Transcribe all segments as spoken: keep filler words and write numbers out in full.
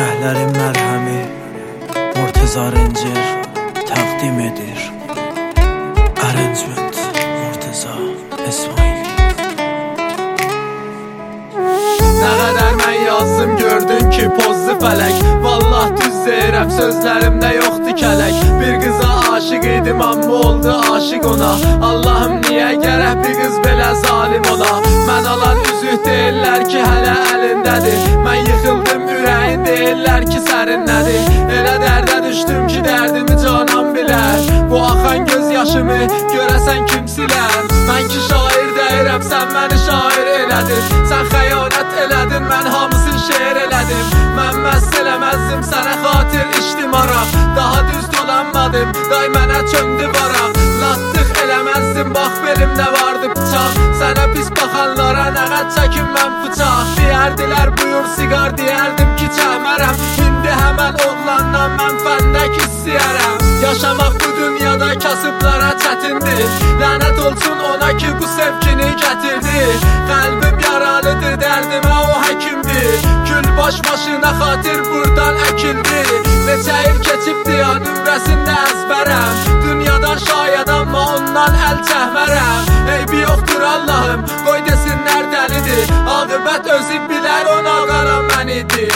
Rəhlərin mərhəmi Murteza Rəncir təqdim edir. Arrangement Murteza İsmail. Nə qədər mən yazdım gördün ki pozdu fələk. Vallah düz deyirəm sözlərimdə yoxdur kələk. Bir qıza aşıq idim amma oldu aşıq ona. Allahım niyə gərək bir qız belə zalim ola. Mən alan üzük deyirlər ki hələ əlindədir. Mən yıxıldım ürəyin deyirlər ki sərinlədir. Elə dərdə düşdüm ki dərdimi canan bilər. Bu axan göz yaşımı görəsən kim silər. Mən ki şair deyirəm sən məni şair elədin. Sən xəyanət elədin mən hamısını şeir elədim. Mən məst eləməzdim sənə xatir içdim araq. Daha düz dolanmadım day mənə çöndü varaq. Latlıq eləməzdim bax belimdə vardı bıçaq. Sənə pis baxanlara nəqət çəkim mən bıçaq. Deyərdilər buyur siqar deyərdim ki çəmərəm. İndi həmən oğlandan mən fəndək istəyərəm. Yaşamaq bu dünyada kasıblara çətindir. Lənət olsun ona ki bu sevgini gətirdi. Qəlbim yaralıdır dərdimə o həkimdir. Gül baş başına xatir buradan əkildi. Neçə il keçibdi ya nümrəsində əzbərəm. Dünyadan şayad amma ondan əl çəkmərəm. Eybi yoxdur Allahım qoy desinlər dəlidir. Aqibət özü bilər ona qaran mən idim.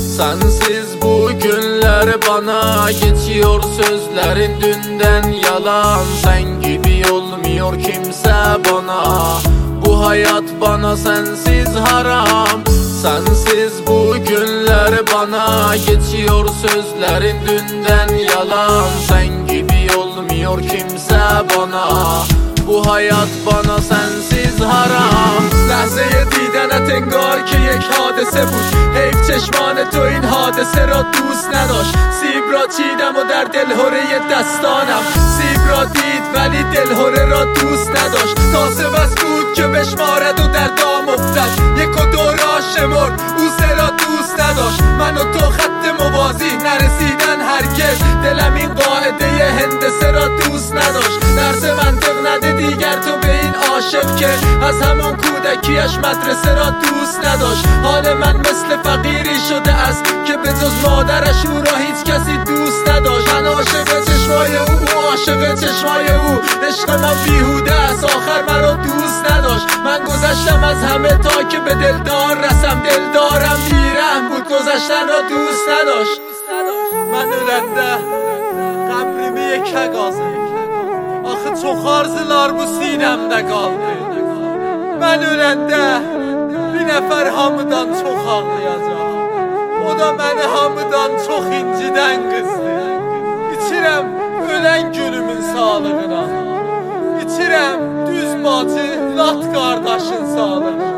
Sensiz bu günler bana geçiyor sözlerin dünden yalan. Sen gibi olmuyor kimse bana. Bu hayat bana sensiz haram. Sensiz bu günler bana geçiyor sözlerin dünden yalan. Sen gibi olmuyor kimse bana. Bu hayat bana sensiz haram. لحظه دیدنت انگار که یک حادثه بود. حیف چشمان تو این حادثه را دوست نداشت. سیب را چیدم و در دلهوره دستانم. سیب را دید ولی دلهوره را دوست نداشت. تاسه بس بود که بشمارد و در دام افتد. یک و دو را شمرد او سه را دوست نداشت. من و تو خط موازی نرسیدن هرگز. دلم این قاعده هندسه را دوست نداشت. درس منطق نده دیگر تو به این عاشق که از همان کودکیش مدرسه را دوست نداشت. حال من مثل فقیری شده است که به جز مادرش او را هیچ کسی دوست نداشت. من عاشق چشمای او او عاشق چشمای او. عشق من بیهوده است آخر مرا دوست نداشت. من گذشتم از همه تا که به دلدار رسم. دلدارم بیرحم بود گذشتن را دوست نداشت. من öləndə qəbrimi yekə qazı. Axı çox arzular bu sinəmdə qaldı. Mən öləndə bir nəfər hamıdan çox ağlayacaq. O da məni hamıdan çox incidən qızdır. İçirəm ölən günümün sağlığına. İçirəm düz bacı lat qardaşın sağlığına.